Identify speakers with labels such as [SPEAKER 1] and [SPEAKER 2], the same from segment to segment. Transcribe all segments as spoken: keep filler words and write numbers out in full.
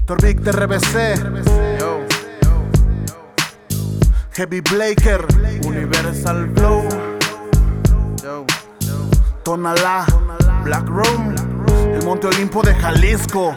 [SPEAKER 1] Torvik de R B C,
[SPEAKER 2] Yo,
[SPEAKER 1] Heavy Blaker,
[SPEAKER 2] Universal Flow, Yo,
[SPEAKER 1] Tonalá,
[SPEAKER 2] Black Room.
[SPEAKER 1] el Monte Olimpo de Jalisco.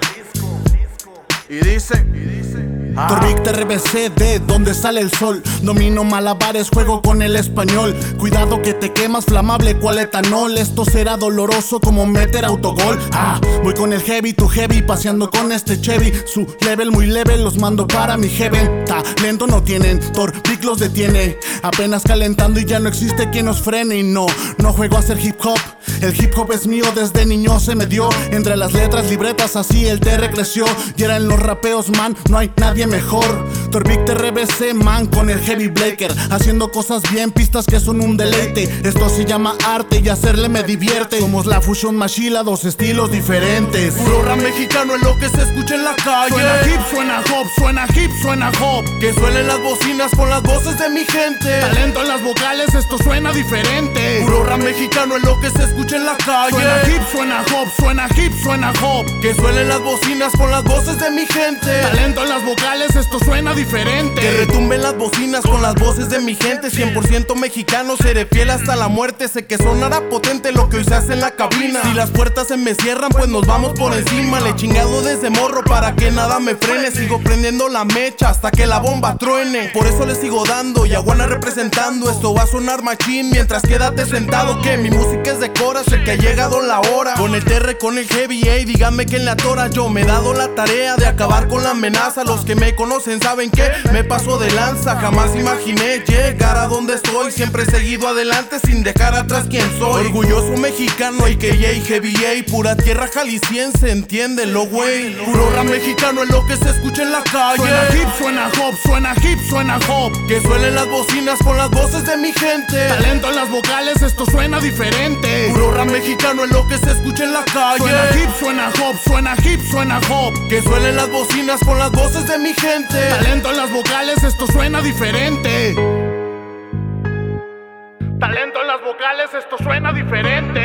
[SPEAKER 2] Y dice, ah,
[SPEAKER 3] Torvik de R B C, de donde sale el sol. Domino malabares, juego con el español. Cuidado que te quemas, flamable cual etanol. Esto será doloroso como meter autogol. Ah, voy con el heavy, tu heavy, paseando con este Chevy. Su level muy leve, los mando para mi heaven. Talento no tienen, Torvik los detiene. Apenas calentando y ya no existe quien nos frene. Y no, no juego a hacer hip hop. El hip hop es mío, desde niño se me dio. Entre las letras, libretas, así el T R creció. Y era en los rapeos, man, no hay nadie mejor. Torvik de R B C, man, con el Heavy Blaker. Haciendo cosas bien, pistas que son un deleite. Esto se llama arte y hacerle me divierte. Somos la Fusion Machila, dos estilos diferentes.
[SPEAKER 2] puro rap mexicano es lo que se escucha en la calle.
[SPEAKER 3] Suena hip, suena hop, suena hip, suena hop.
[SPEAKER 2] Que suelen las bocinas con las voces de mi gente.
[SPEAKER 3] Talento en las vocales, esto suena diferente.
[SPEAKER 2] Puro rap mexicano es lo que se escucha en la calle.
[SPEAKER 3] Suena hip, suena hop, suena hip, suena hop.
[SPEAKER 2] Que suelen las bocinas con las voces de mi gente.
[SPEAKER 3] Talento en las vocales, esto suena diferente.
[SPEAKER 2] Que retumben las bocinas con las voces de mi gente. Cien por ciento mexicano, seré fiel hasta la muerte. Sé que sonará potente lo que hoy se hace en la cabina. Si las puertas se me cierran, pues nos vamos por encima. Le he chingado desde morro para que nada me frene. Sigo prendiendo la mecha hasta que la bomba truene. Por eso le sigo dando y Aguana representando. Esto va a sonar machín mientras quédate sentado. Que mi música es de cora, sé que ha llegado la hora. Con el T R, con el Heavy, ey, díganme quién le atora. Yo me he dado la tarea de acabar con la amenaza. Los que me conocen saben que me paso de lanza. Jamás imaginé llegar a donde estoy. Siempre he seguido adelante sin dejar atrás quién soy. Orgulloso mexicano, a k a. Heavy A. Pura tierra jalisciense, entiéndelo, güey. Puro rap mexicano es lo que se escucha en la calle.
[SPEAKER 3] Suena hip, suena hop, suena hip, suena hop.
[SPEAKER 2] Que suelen las bocinas con las voces de mi gente.
[SPEAKER 3] Talento en las vocales, esto suena diferente.
[SPEAKER 2] Puro rap mexicano es lo que se escucha en la calle.
[SPEAKER 3] Suena hip, suena hop, suena hip, suena hop.
[SPEAKER 2] Que suelen las bocinas con las voces de mi gente.
[SPEAKER 3] Talento en las vocales, esto suena diferente. Talento en las vocales, esto suena diferente.